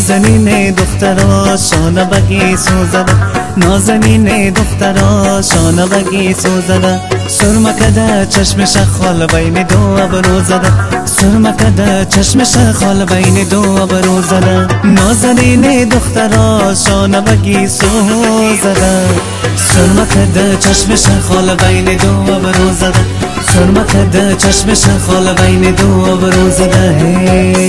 نازنین دخترا شانه بگی سوزده، نازنین دخترا شانه بگی سوزده، سرمه کده چشمش خال بین دو ابرو زده، سرمه کده چشمش خال بین دو ابرو زده، نازنین دخترا شانه بگی سوزده، سرمه کده چشمش خال بین دو ابرو زده، سرمه کده چشمش خال بین دو ابرو زده.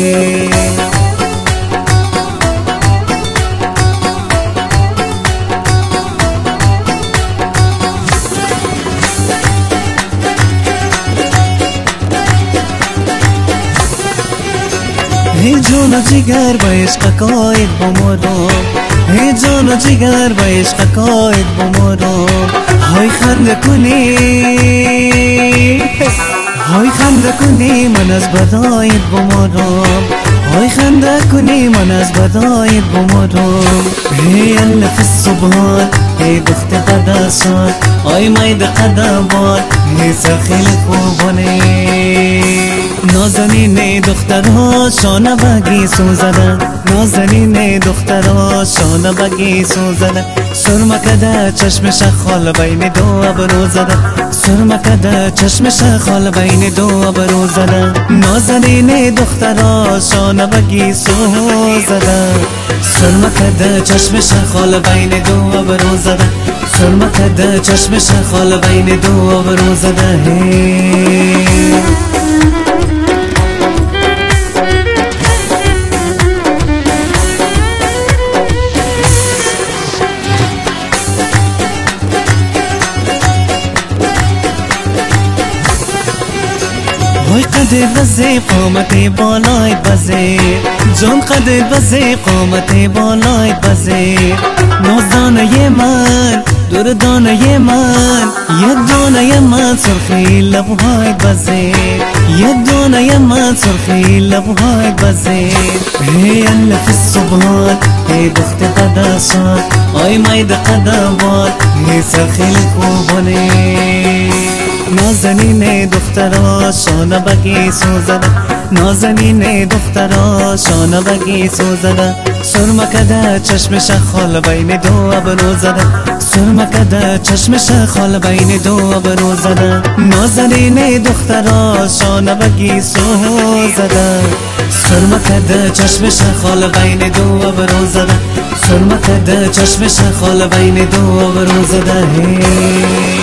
هی جون و جگر با عشق قاید بمرو، هی جون و جگر با عشق قاید بمرو، های خنده کنی، های خنده کنی من از بدایت بمرم، های خنده کنی من از بدایت بمرم. هی الف الصبحان هی دخت قداسان، های مید قدبان هی سخیل خوبانه، نازنین دخترها شانه بگی سوزده، نازنین دخترها شانه بگی سوزده، سرمه کده چشمش خال بین دو ابرو زده، سرمه کده چشمش خال بین دو ابرو زده، نازنین دخترها شانه بگی سوزده، سرمه کده چشمش خال بین دو ابرو زده، سرمه کده چشمش خال بین دو ابرو زده. وای قدر بزی قامت بالای بزی، جان قدر بزی قامت بالای بزی، نازدانه من دردانه من، یک دانه من سرخی لبهای بزی، یک دانه من سرخی لبهای بزی. هی الف الصبحان هی دخت قداسان، آی مید قدبان هی سرخی خوبانه، نازنین دخترا شانه بگی سوزده، نازنین دخترا شانه بگی سوزده، سرمه کده چشمش خال بین دو ابرو زده، سرمه کده چشمش خال بین دو ابرو زده، نازنین دخترا شانه بگی سوزده، سرمه کده چشمش خال بین دو ابرو زده، سرمه کده چشمش خال بین دو ابرو زده.